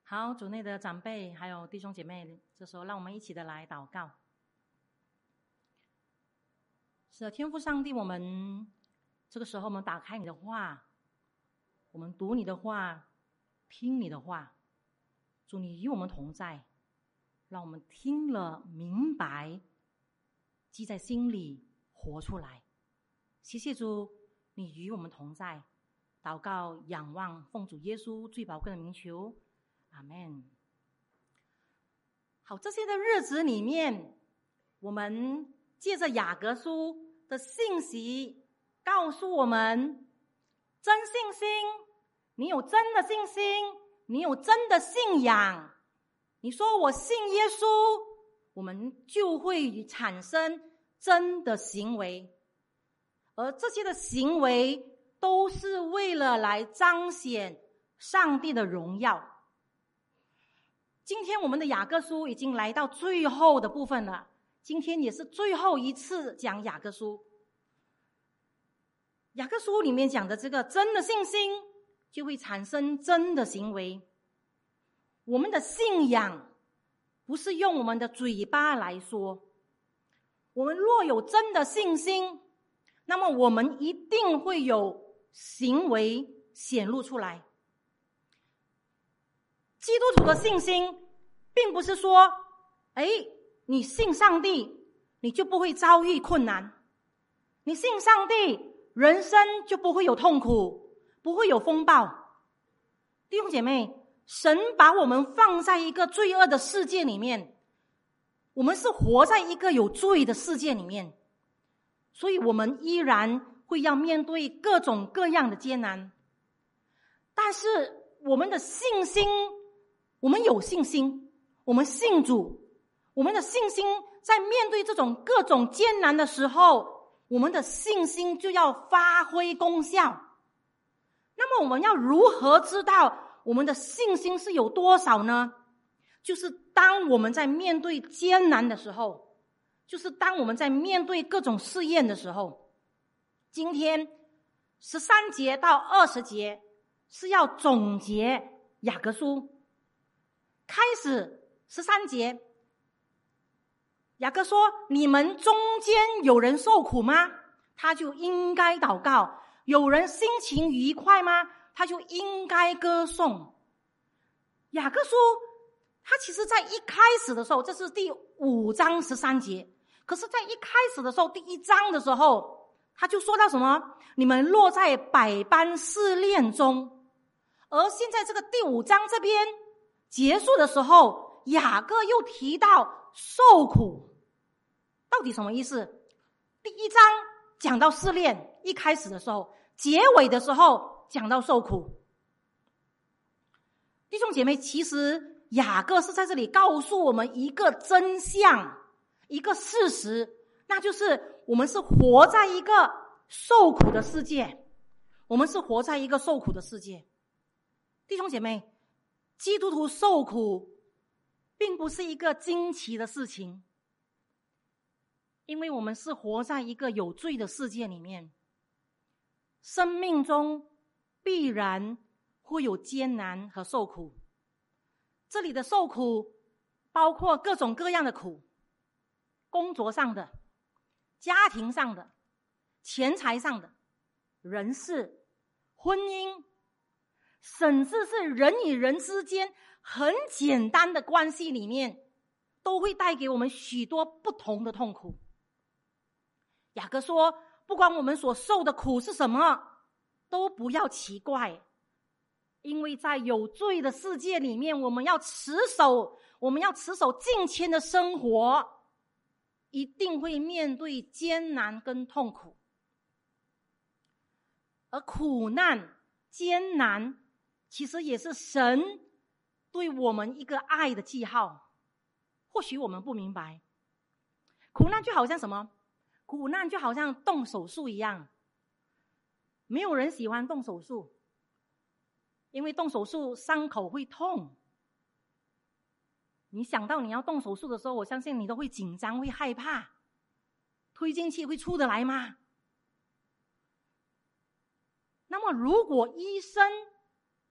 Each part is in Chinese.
好，主内的长辈还有弟兄姐妹，这时候让我们一起的来祷告。是的，天父上帝，我们这个时候我们打开你的话，我们读你的话，听你的话。主，你与我们同在，让我们听了明白，记在心里，活出来。谢谢主，你与我们同在。祷告仰望，奉主耶稣最宝贵的名求，阿们。好，这些的日子里面，我们借着雅各书的信息告诉我们，真信心，你有真的信心，你有真的信仰，你说我信耶稣，我们就会产生真的行为，而这些的行为都是为了来彰显上帝的荣耀。今天我们的雅各书已经来到最后的部分了，今天也是最后一次讲雅各书。雅各书里面讲的这个真的信心，就会产生真的行为。我们的信仰不是用我们的嘴巴来说，我们若有真的信心，那么我们一定会有行为显露出来。基督徒的信心并不是说你信上帝你就不会遭遇困难，你信上帝人生就不会有痛苦，不会有风暴。弟兄姐妹，神把我们放在一个罪恶的世界里面，我们是活在一个有罪的世界里面，所以我们依然会要面对各种各样的艰难。但是我们的信心，我们有信心，我们信主，我们的信心在面对这种各种艰难的时候，我们的信心就要发挥功效。那么我们要如何知道我们的信心是有多少呢？就是当我们在面对艰难的时候，就是当我们在面对各种试验的时候。今天13节到20节是要总结雅各书。开始13节，雅各说，你们中间有人受苦吗？他就应该祷告。有人心情愉快吗？他就应该歌颂。雅各书他其实在一开始的时候，这是第5章13节，可是在一开始的时候，第1章的时候他就说到什么？你们落在百般试炼中。而现在这个第5章这边结束的时候，雅各又提到受苦，到底什么意思？第1章讲到试炼，一开始的时候，结尾的时候讲到受苦。弟兄姐妹，其实雅各是在这里告诉我们一个真相，一个事实，那就是我们是活在一个受苦的世界，我们是活在一个受苦的世界。弟兄姐妹，基督徒受苦并不是一个惊奇的事情，因为我们是活在一个有罪的世界里面，生命中必然会有艰难和受苦。这里的受苦包括各种各样的苦，工作上的，家庭上的，钱财上的，人事，婚姻，甚至是人与人之间很简单的关系里面，都会带给我们许多不同的痛苦。雅各说，不管我们所受的苦是什么，都不要奇怪，因为在有罪的世界里面，我们要持守敬虔的生活，一定会面对艰难跟痛苦。而苦难、艰难其实也是神对我们一个爱的记号。或许我们不明白，苦难就好像什么？苦难就好像动手术一样。没有人喜欢动手术，因为动手术伤口会痛。你想到你要动手术的时候，我相信你都会紧张，会害怕。推进器会出得来吗？那么如果医生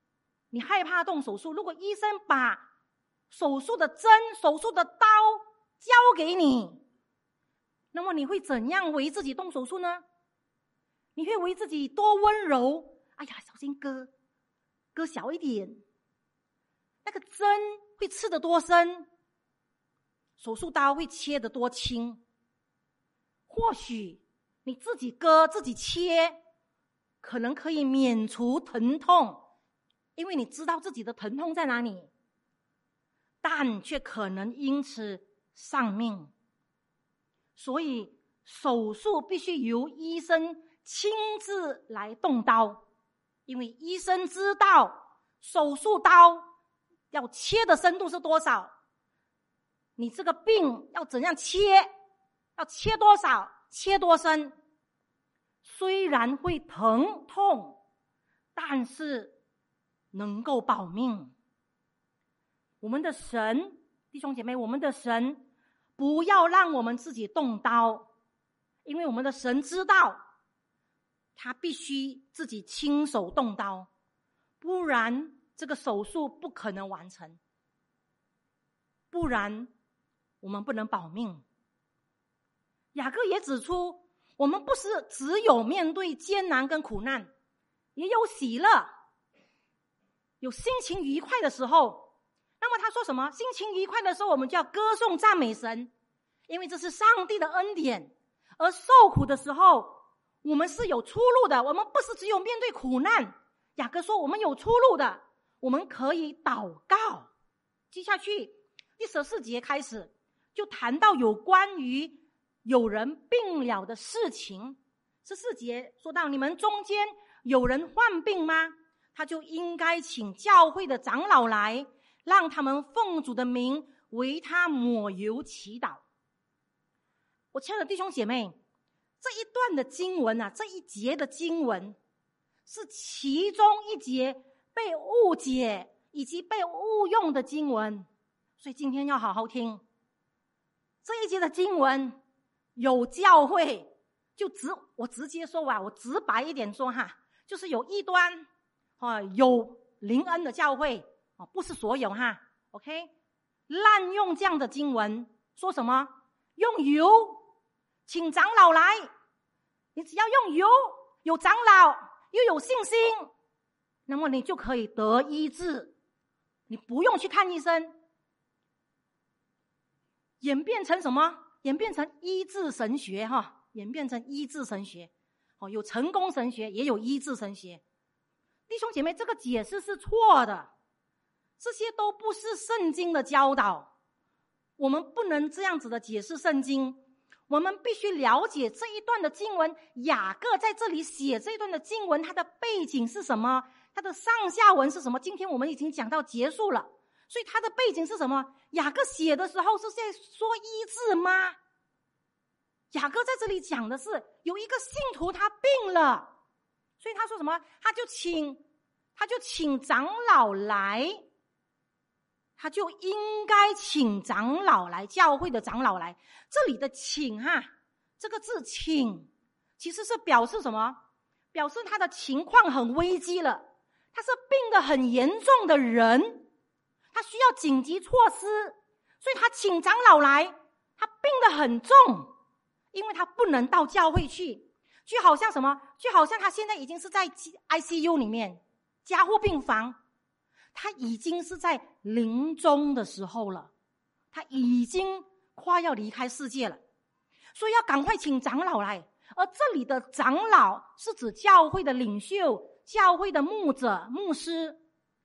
你害怕动手术，如果医生把手术的针、手术的刀交给你，那么你会怎样为自己动手术呢？你会为自己多温柔，哎呀，小心割小一点，那个针会刺得多深，手术刀会切得多轻。或许你自己割自己切，可能可以免除疼痛，因为你知道自己的疼痛在哪里，但却可能因此丧命。所以手术必须由医生亲自来动刀，因为医生知道手术刀要切的深度是多少，你这个病要怎样切，要切多少，切多深。虽然会疼痛，但是能够保命。我们的神，弟兄姐妹，我们的神不要让我们自己动刀，因为我们的神知道他必须自己亲手动刀，不然这个手术不可能完成，不然我们不能保命。雅各也指出，我们不是只有面对艰难跟苦难，也有喜乐，有心情愉快的时候。那么他说什么？心情愉快的时候，我们就要歌颂赞美神，因为这是上帝的恩典。而受苦的时候，我们是有出路的，我们不是只有面对苦难。雅各说我们有出路的，我们可以祷告。接下去第14节开始就谈到有关于有人病了的事情。14节说到，你们中间有人患病吗？他就应该请教会的长老来，让他们奉主的名为他抹油祈祷。我亲爱的弟兄姐妹，这一段的经文啊，这一节的经文是其中一节被误解以及被误用的经文，所以今天要好好听。这一节的经文有教会，我直接说吧，我直白一点说哈，就是有异端有灵恩的教会，不是所有哈 ，OK， 滥用这样的经文，说什么用油请长老来，你只要用油，有长老又有信心，那么你就可以得医治，你不用去看医生。演变成什么？演变成医治神学哈，演变成医治神学，有成功神学，也有医治神学。弟兄姐妹，这个解释是错的，这些都不是圣经的教导，我们不能这样子的解释圣经。我们必须了解这一段的经文，雅各在这里写这一段的经文，它的背景是什么，它的上下文是什么，今天我们已经讲到结束了，所以它的背景是什么？雅各写的时候是在说医治吗？雅各在这里讲的是有一个信徒他病了，所以他说什么？他就请长老来，他就应该请长老来，教会的长老来。这里的请这个字请其实是表示什么？表示他的情况很危机了，他是病得很严重的人，他需要紧急措施，所以他请长老来，他病得很重，因为他不能到教会去，就好像什么？就好像他现在已经是在 ICU 里面，加护病房，他已经是在临终的时候了，他已经快要离开世界了，所以要赶快请长老来。而这里的长老是指教会的领袖，教会的牧者、牧师。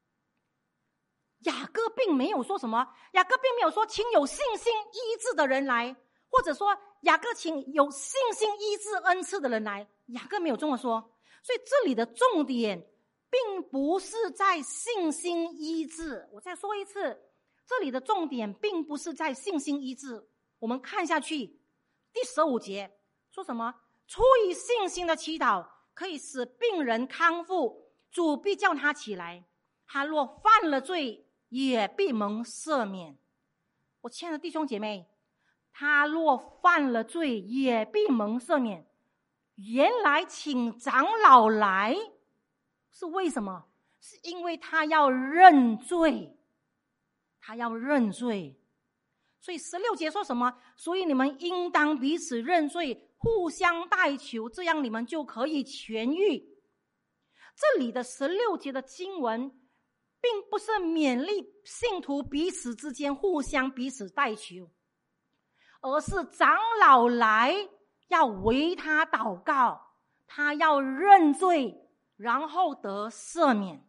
雅各并没有说什么，雅各并没有说请有信心医治的人来，或者说雅各请有信心医治恩赐的人来，雅各没有这么说。所以这里的重点并不是在信心医治。我再说一次，这里的重点并不是在信心医治。我们看下去，第15节说什么？出于信心的祈祷可以使病人康复，主必叫他起来，他若犯了罪也必蒙赦免。我亲爱的弟兄姐妹，他若犯了罪也必蒙赦免。原来请长老来是为什么？ 是因为他要认罪，他要认罪。所以16节说什么？所以你们应当彼此认罪，互相代求，这样你们就可以痊愈。这里的16节的经文并不是勉励信徒彼此之间互相彼此代求，而是长老来要为他祷告，他要认罪，然后得赦免。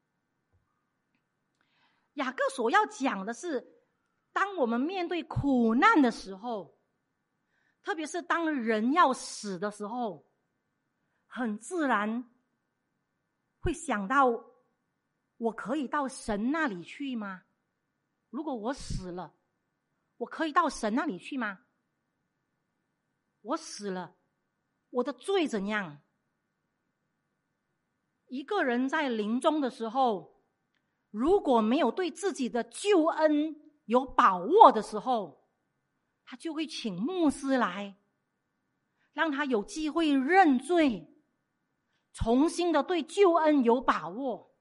雅各所要讲的是，当我们面对苦难的时候，特别是当人要死的时候，很自然会想到，我可以到神那里去吗？如果我死了，我可以到神那里去吗？我死了，我的罪怎样？一个人在临终的时候，如果没有对自己的救恩有把握的时候，他就会请牧师来，让他有机会认罪，重新的对救恩有把握。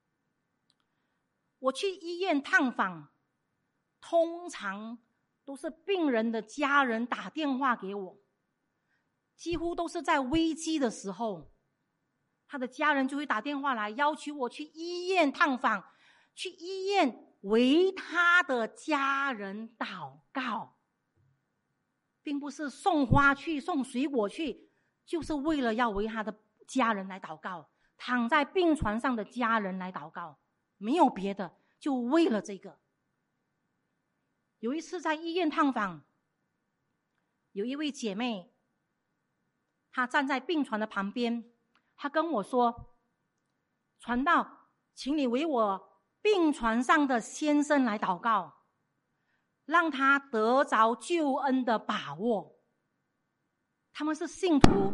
我去医院探访，通常都是病人的家人打电话给我，几乎都是在危机的时候，他的家人就会打电话来要求我去医院探访，去医院为他的家人祷告，并不是送花去送水果去，就是为了要为他的家人来祷告，躺在病床上的家人来祷告，没有别的，就为了这个。有一次在医院探访，有一位姐妹，她站在病床的旁边，她跟我说，传道，请你为我病床上的先生来祷告，让他得着救恩的把握。他们是信徒，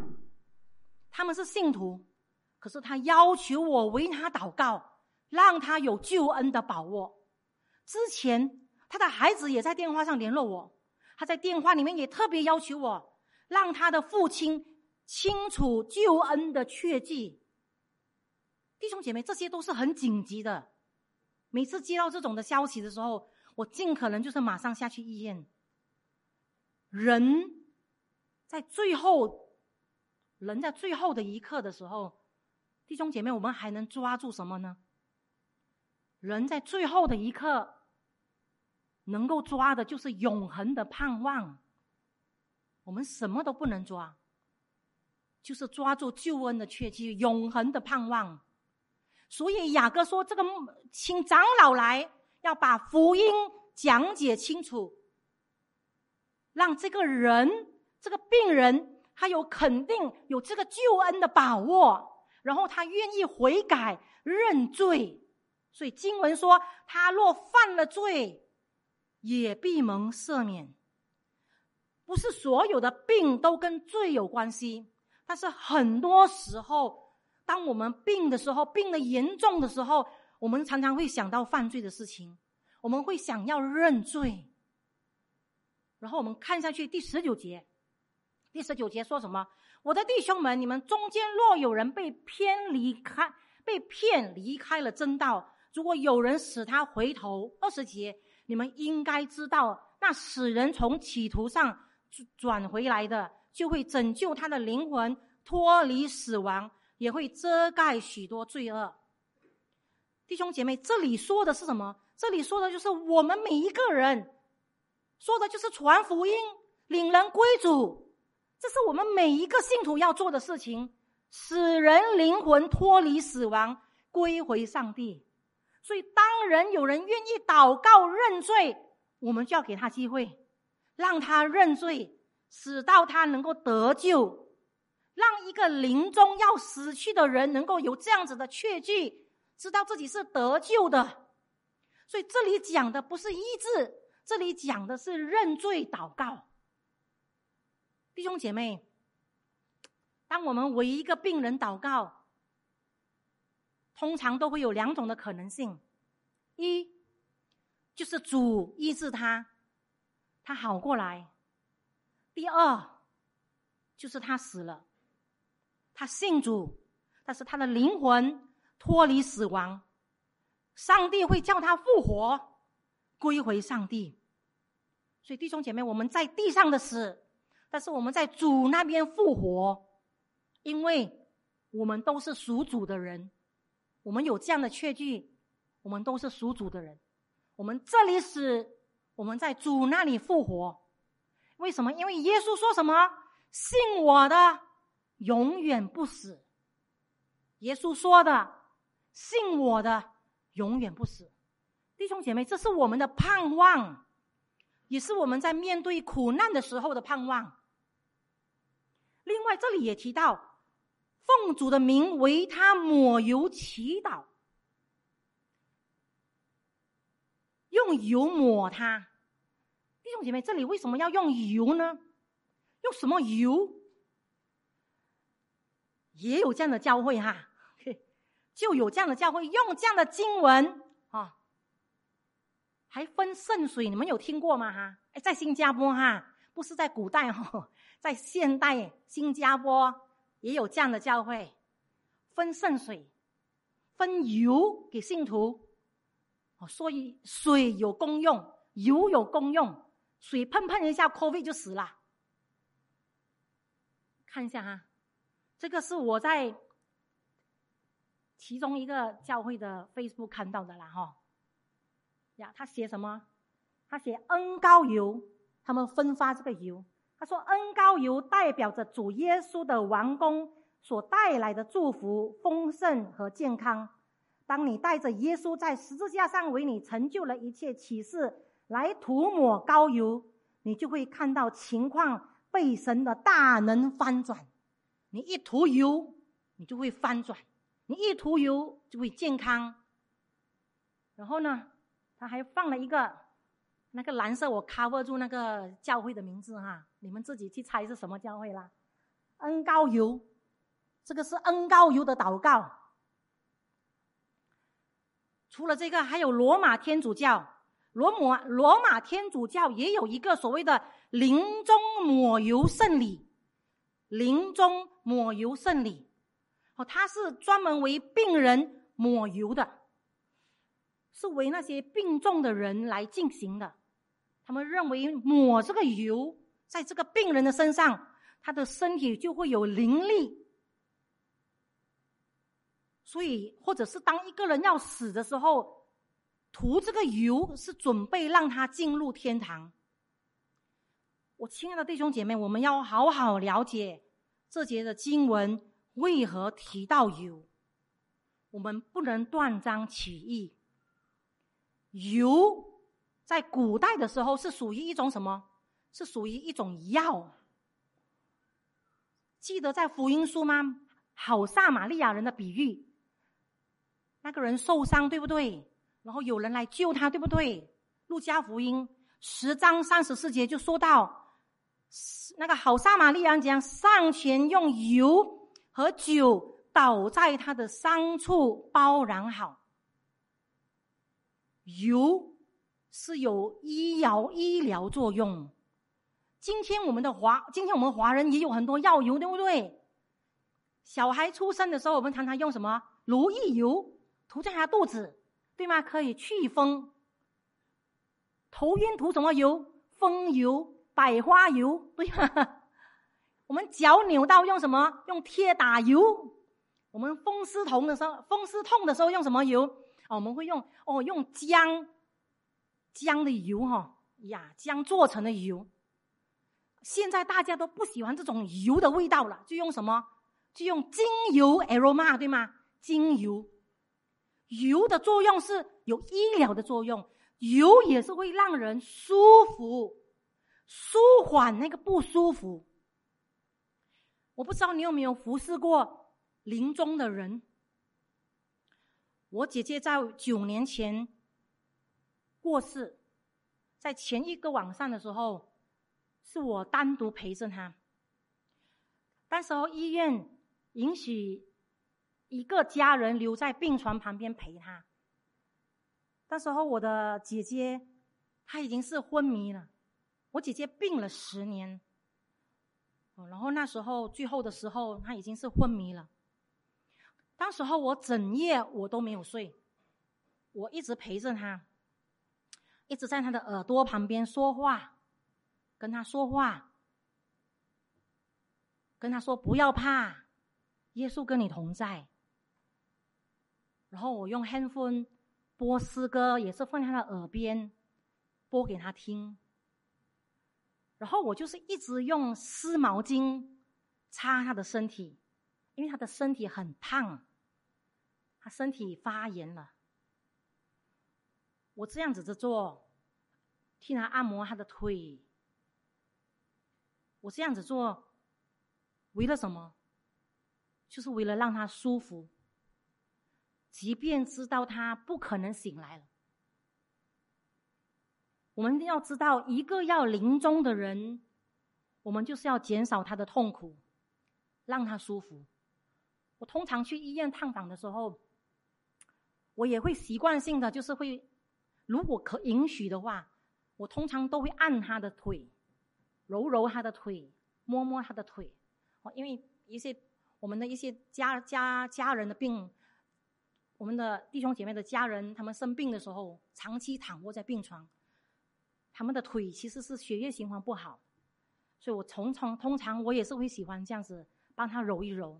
可是他要求我为他祷告，让他有救恩的把握。之前他的孩子也在电话上联络我，他在电话里面也特别要求我，让他的父亲清楚救恩的确据。弟兄姐妹，这些都是很紧急的。每次接到这种的消息的时候，我尽可能就是马上下去医院。人在最后的一刻的时候，弟兄姐妹，我们还能抓住什么呢？人在最后的一刻能够抓的就是永恒的盼望。我们什么都不能抓，就是抓住救恩的确据，永恒的盼望。所以雅各说，这个请长老来，要把福音讲解清楚，让这个人，这个病人，他有肯定有这个救恩的把握，然后他愿意悔改认罪。所以经文说，他若犯了罪，也必蒙赦免。不是所有的病都跟罪有关系，但是很多时候当我们病的时候，病得严重的时候，我们常常会想到犯罪的事情，我们会想要认罪。然后我们看下去第19节，第19节说什么？我的弟兄们，你们中间若有人被骗离开了真道，如果有人使他回头，20节，你们应该知道，那使人从歧途上转回来的，就会拯救他的灵魂脱离死亡，也会遮盖许多罪恶。弟兄姐妹，这里说的是什么？这里说的就是我们每一个人，说的就是传福音，领人归主，这是我们每一个信徒要做的事情，使人灵魂脱离死亡，归回上帝。所以当有人愿意祷告认罪，我们就要给他机会，让他认罪，使到他能够得救，让一个临终要死去的人能够有这样子的确据，知道自己是得救的。所以这里讲的不是医治，这里讲的是认罪祷告。弟兄姐妹，当我们为一个病人祷告，通常都会有2种的可能性。一就是主医治他好过来。第二就是他死了，他信主，但是他的灵魂脱离死亡，上帝会叫他复活，归回上帝。所以弟兄姐妹，我们在地上的死，但是我们在主那边复活，因为我们都是属主的人，我们有这样的确据，我们都是属主的人。我们这里死，我们在主那里复活。为什么？因为耶稣说什么？信我的永远不死。耶稣说的，信我的永远不死。弟兄姐妹，这是我们的盼望，也是我们在面对苦难的时候的盼望。另外这里也提到，奉主的名为他抹油祈祷，用油抹他。弟兄姐妹，这里为什么要用油呢？用什么油？也有这样的教会哈，就有这样的教会用这样的经文啊，还分圣水，你们有听过吗？哈，在新加坡哈，不是在古代哈，在现代新加坡也有这样的教会，分圣水，分油给信徒。所以水有功用，油有功用，水喷一下 COVID 就死了。看一下哈，这个是我在其中一个教会的 Facebook 看到的啦哈。呀，他写什么？他写恩膏油，他们分发这个油。他说恩膏油代表着主耶稣的完工所带来的祝福、丰盛和健康。当你带着耶稣在十字架上为你成就了一切启示来涂抹膏油，你就会看到情况被神的大能翻转。你一涂油，你就会翻转；你一涂油，就会健康。然后呢，他还放了一个那个蓝色，我 cover 住那个教会的名字哈，你们自己去猜是什么教会啦。恩膏油，这个是恩膏油的祷告。除了这个，还有罗马天主教，罗马天主教也有一个所谓的临终抹油圣礼，临终抹油圣礼，它是专门为病人抹油的，是为那些病重的人来进行的。他们认为抹这个油在这个病人的身上，他的身体就会有灵力。所以或者是当一个人要死的时候，涂这个油是准备让他进入天堂。我亲爱的弟兄姐妹，我们要好好了解这节的经文为何提到油，我们不能断章取义。油在古代的时候是属于一种什么？是属于一种药。记得在福音书吗？好撒玛利亚人的比喻，那个人受伤，对不对？然后有人来救他，对不对？路加福音10章34节就说到，那个好撒玛利亚人讲，上前用油和酒倒在他的伤处，包染好。油是有医疗作用。今天我们华人也有很多药油，对不对？小孩出生的时候，我们常常用什么？如意油涂在他肚子，对吗？可以祛风。头晕涂什么油？风油、百花油，对吗？我们脚扭到用什么？用贴打油。我们风湿痛的时候用什么油？我们会用姜的油姜做成的油。现在大家都不喜欢这种油的味道了，就用什么？就用精油 aroma， 对吗？精油。油的作用是有医疗的作用，油也是会让人舒服，舒缓那个不舒服。我不知道你有没有服侍过临终的人。我姐姐在9年前过世，在前一个晚上的时候，是我单独陪着她。那时候医院允许一个家人留在病床旁边陪她。那时候我的姐姐她已经是昏迷了，我姐姐病了10年，然后那时候最后的时候她已经是昏迷了。 当时候我整夜我都没有睡，我一直陪着他，一直在他的耳朵旁边说话，跟他说话，跟他说不要怕，耶稣跟你同在。然后我用 handphone 播诗歌，也是放在他的耳边播给他听。然后我就是一直用湿毛巾擦他的身体，因为他的身体很烫，他身体发炎了。我这样子做，替他按摩他的腿。我这样子做为了什么？就是为了让他舒服，即便知道他不可能醒来了。我们要知道，一个要临终的人，我们就是要减少他的痛苦，让他舒服。我通常去医院探访的时候，我也会习惯性的就是会，如果可允许的话，我通常都会按他的腿，揉揉他的腿，摸摸他的腿。因为我们的一些家人的病，我们的弟兄姐妹的家人，他们生病的时候，长期躺卧在病床，他们的腿其实是血液循环不好，所以我通常我也是会喜欢这样子帮他揉一揉。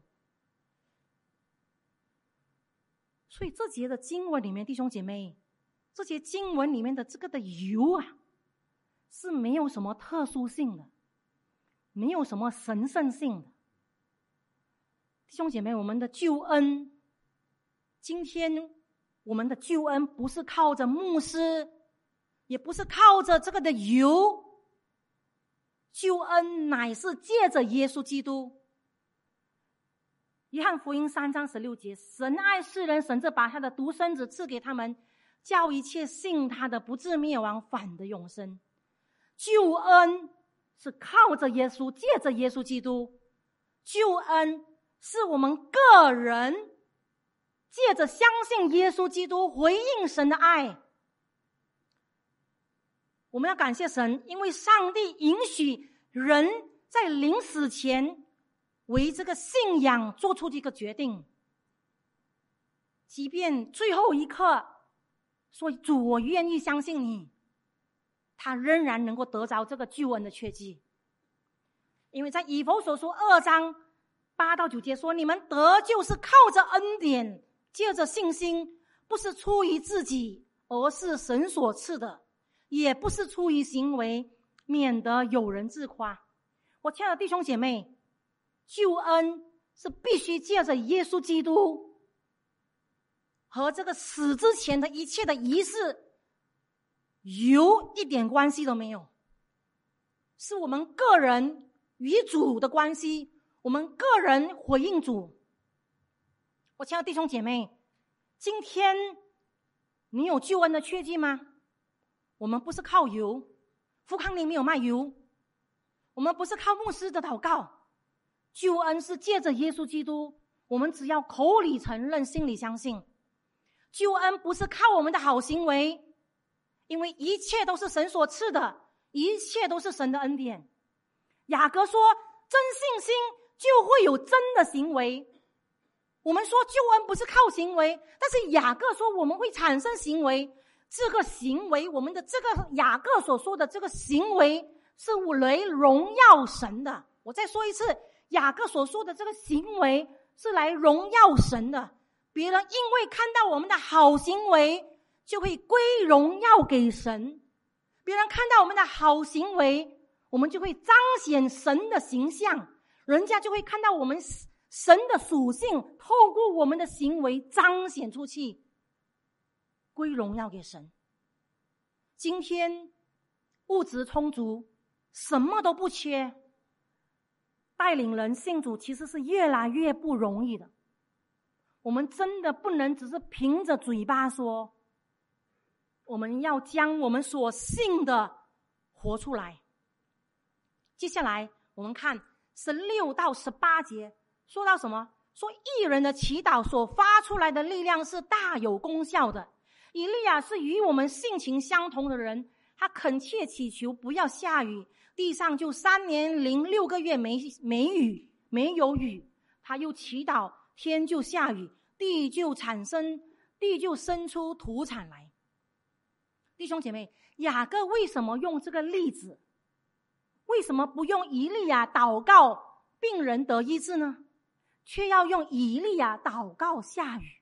所以这节的经文里面，弟兄姐妹，这节经文里面的这个的油啊，是没有什么特殊性的，没有什么神圣性的。弟兄姐妹，我们的救恩，今天我们的救恩不是靠着牧师，也不是靠着这个的油，救恩乃是借着耶稣基督。约翰福音3章16节，神爱世人，神就把他的独生子赐给他们，叫一切信他的不至灭亡，反得永生。救恩是靠着耶稣，借着耶稣基督。救恩是我们个人借着相信耶稣基督，回应神的爱。我们要感谢神，因为上帝允许人在临死前为这个信仰做出这个决定，即便最后一刻说主我愿意相信你，他仍然能够得着这个救恩的确据。因为在以弗所书2章8到9节说，你们得救是靠着恩典，借着信心，不是出于自己，而是神所赐的，也不是出于行为，免得有人自夸。我亲爱的弟兄姐妹，救恩是必须借着耶稣基督和这个死之前的一切的仪式有一点关系都没有，是我们个人与主的关系，我们个人回应主。我亲爱的弟兄姐妹，今天你有救恩的确据吗？我们不是靠油，富康里没有卖油，我们不是靠牧师的祷告，救恩是借着耶稣基督，我们只要口里承认，心里相信。救恩不是靠我们的好行为，因为一切都是神所赐的，一切都是神的恩典。雅各说，真信心就会有真的行为。我们说救恩不是靠行为，但是雅各说我们会产生行为。这个行为，我们的这个雅各所说的这个行为是来荣耀神的。我再说一次，雅各所说的这个行为是来荣耀神的。别人因为看到我们的好行为，就会归荣耀给神。别人看到我们的好行为，我们就会彰显神的形象，人家就会看到我们神的属性，透过我们的行为彰显出去，归荣耀给神。今天物质充足，什么都不缺，带领人信主其实是越来越不容易的。我们真的不能只是凭着嘴巴说，我们要将我们所信的活出来。接下来我们看16到18节，说到什么？说义人的祈祷所发出来的力量是大有功效的。以利亚是与我们性情相同的人，他恳切祈求不要下雨，地上就3年零6个月没有雨，他又祈祷天就下雨， 地就生出土产来。弟兄姐妹，雅各为什么用这个例子？为什么不用以利亚祷告病人得医治呢？却要用以利亚祷告下雨？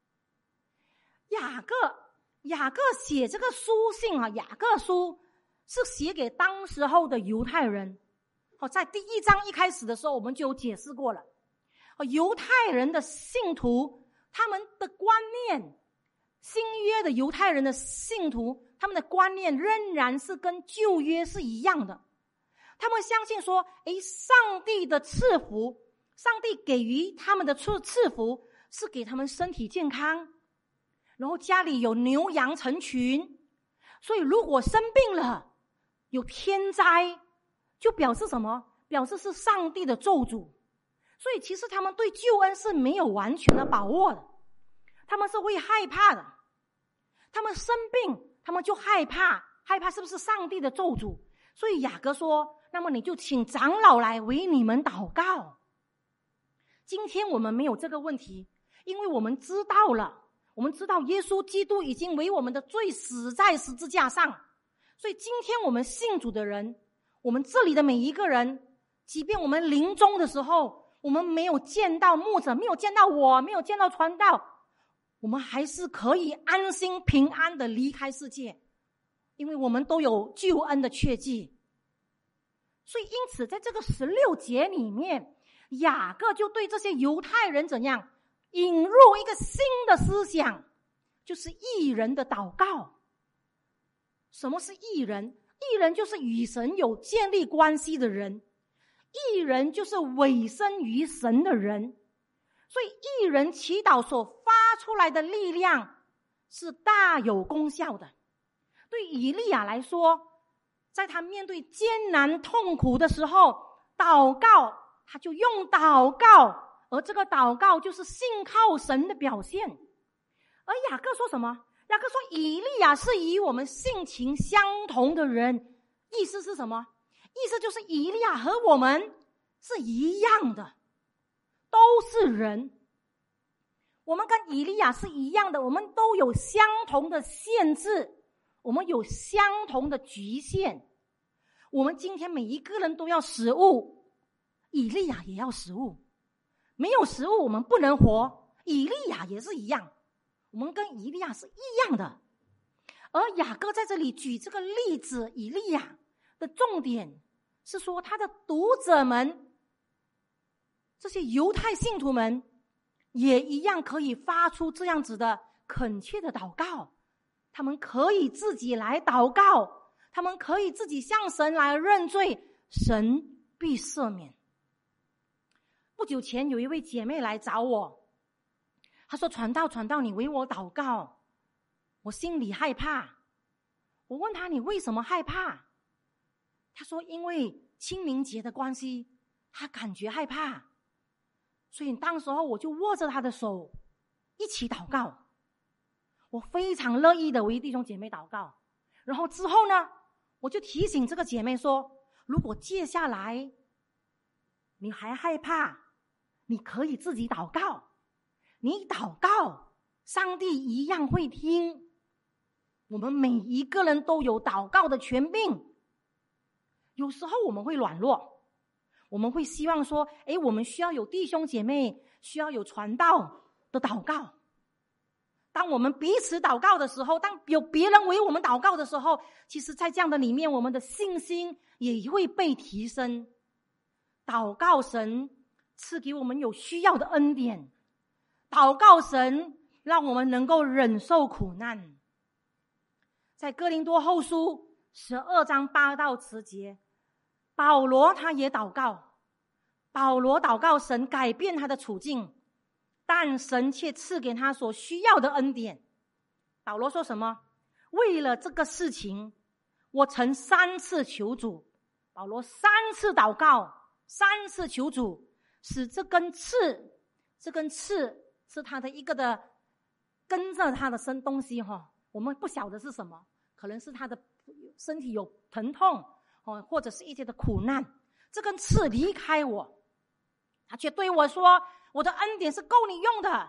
雅各写这个书信啊，雅各书是写给当时候的犹太人。在第1章一开始的时候，我们就有解释过了。犹太人的信徒，他们的观念，新约的犹太人的信徒，他们的观念仍然是跟旧约是一样的。他们相信说，上帝的赐福，上帝给予他们的赐福是给他们身体健康，然后家里有牛羊成群，所以如果生病了，有天灾，就表示什么？表示是上帝的咒诅。所以其实他们对救恩是没有完全的把握的，他们是会害怕的。他们生病，他们就害怕是不是上帝的咒诅？所以雅各说，那么你就请长老来为你们祷告。今天我们没有这个问题，因为我们知道了，我们知道耶稣基督已经为我们的罪死在十字架上。所以今天我们信主的人，我们这里的每一个人，即便我们临终的时候，我们没有见到牧者，没有见到我，没有见到传道，我们还是可以安心平安的离开世界，因为我们都有救恩的确据。所以因此在这个16节里面，雅各就对这些犹太人怎样引入一个新的思想，就是义人的祷告。什么是义人？义人就是与神有建立关系的人，义人就是委身于神的人。所以义人祈祷所发出来的力量是大有功效的。对以利亚来说，在他面对艰难痛苦的时候，祷告，他就用祷告，而这个祷告就是信靠神的表现。而雅各说什么？雅各说以利亚是与我们性情相同的人。意思是什么？意思就是以利亚和我们是一样的，都是人。我们跟以利亚是一样的，我们都有相同的限制，我们有相同的局限。我们今天每一个人都要食物，以利亚也要食物。没有食物我们不能活，以利亚也是一样，我们跟以利亚是一样的。而雅各在这里举这个例子，以利亚的重点是说，他的读者们，这些犹太信徒们也一样可以发出这样子的恳切的祷告，他们可以自己来祷告，他们可以自己向神来认罪，神必赦免。不久前有一位姐妹来找我，她说，传道你为我祷告，我心里害怕。我问她，你为什么害怕？她说，因为清明节的关系，她感觉害怕。所以当时候我就握着她的手一起祷告，我非常乐意的为弟兄姐妹祷告。然后之后呢，我就提醒这个姐妹说，如果接下来你还害怕，你可以自己祷告，你祷告上帝一样会听。我们每一个人都有祷告的权柄。有时候我们会软弱，我们会希望说，我们需要有弟兄姐妹，需要有传道的祷告。当我们彼此祷告的时候，当有别人为我们祷告的时候，其实在这样的里面，我们的信心也会被提升。祷告神赐给我们有需要的恩典，祷告神让我们能够忍受苦难。在哥林多后书12章8到10节，保罗他也祷告，保罗祷告神改变他的处境，但神却赐给他所需要的恩典。保罗说什么？为了这个事情，我曾3次求主。保罗3次祷告，3次求主，使这根刺是他的一个的跟着他的生东西我们不晓得是什么，可能是他的身体有疼痛或者是一些的苦难。这根刺离开我，他却对我说，我的恩典是够你用的，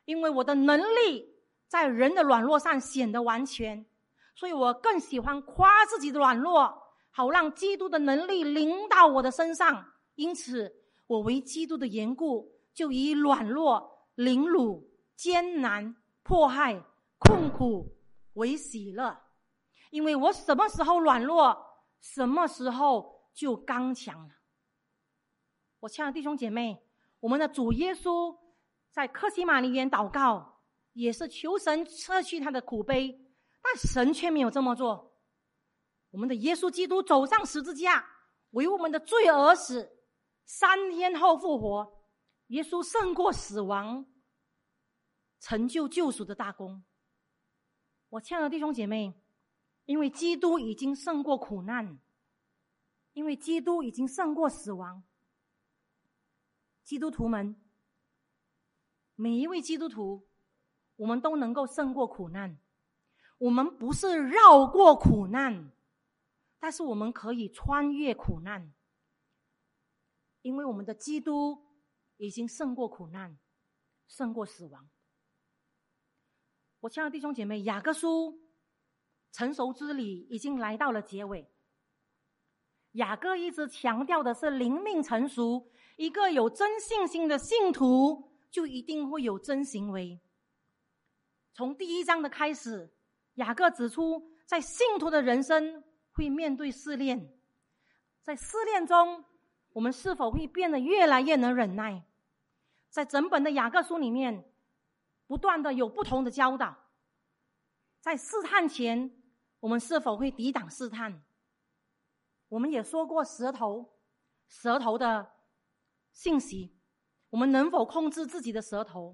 因为我的能力在人的软弱上显得完全，所以我更喜欢夸自己的软弱，好让基督的能力临到我的身上。因此我为基督的缘故，就以软弱、凌辱、艰难、迫害、困苦为喜乐，因为我什么时候软弱，什么时候就刚强了。我亲爱的弟兄姐妹，我们的主耶稣在客西马尼园祷告，也是求神撤去他的苦悲，但神却没有这么做。我们的耶稣基督走上十字架，为我们的罪而死，3天后复活。耶稣胜过死亡，成就救赎的大功。我亲爱的弟兄姐妹，因为基督已经胜过苦难，因为基督已经胜过死亡，基督徒们，每一位基督徒，我们都能够胜过苦难。我们不是绕过苦难，但是我们可以穿越苦难，因为我们的基督已经胜过苦难，胜过死亡。我亲爱的弟兄姐妹，雅各书成熟之礼已经来到了结尾。雅各一直强调的是灵命成熟，一个有真信心的信徒就一定会有真行为。从第1章的开始，雅各指出在信徒的人生会面对试炼，在试炼中我们是否会变得越来越能忍耐。在整本的雅各书里面不断的有不同的教导，在试探前我们是否会抵挡试探。我们也说过舌头的信息，我们能否控制自己的舌头？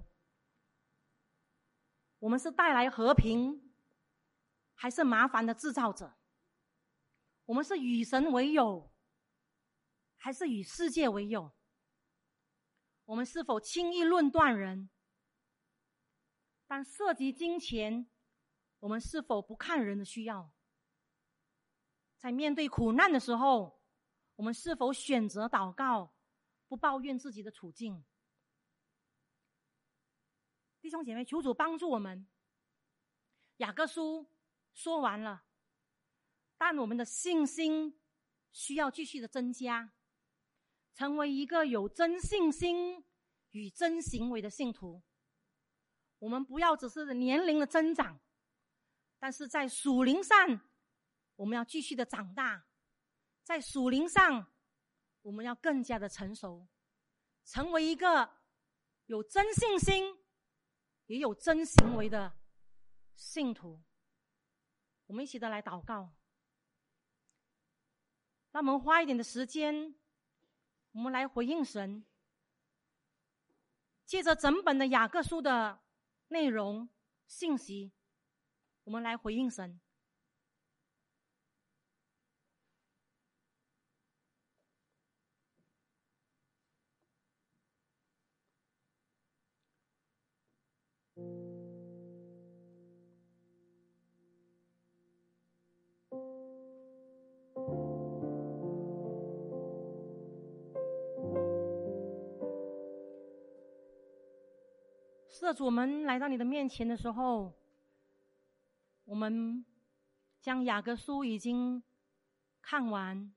我们是带来和平还是麻烦的制造者？我们是与神为友还是与世界为友？我们是否轻易论断人？但涉及金钱，我们是否不看人的需要？在面对苦难的时候，我们是否选择祷告，不抱怨自己的处境？弟兄姐妹，求主帮助我们。雅各书说完了，但我们的信心需要继续的增加，成为一个有真信心与真行为的信徒。我们不要只是年龄的增长，但是在属灵上我们要继续的长大，在属灵上我们要更加的成熟，成为一个有真信心也有真行为的信徒。我们一起的来祷告，让我们花一点的时间，我们来回应神。借着整本的雅各书的内容信息，我们来回应神。是的，主，我们来到你的面前的时候，我们将雅各书已经看完，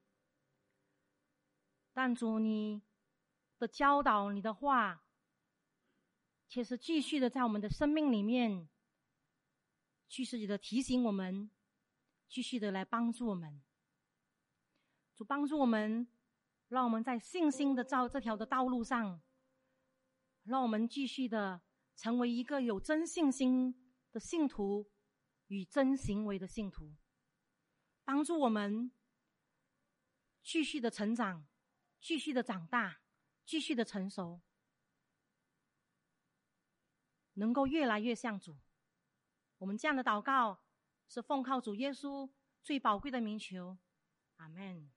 但主，你的教导，你的话却是继续的在我们的生命里面继续的提醒我们，继续的来帮助我们。主，帮助我们，让我们在信心的这条的道路上，让我们继续的成为一个有真信心的信徒与真行为的信徒，帮助我们继续的成长，继续的长大，继续的成熟，能够越来越像主。我们这样的祷告是奉靠主耶稣最宝贵的名求，阿们。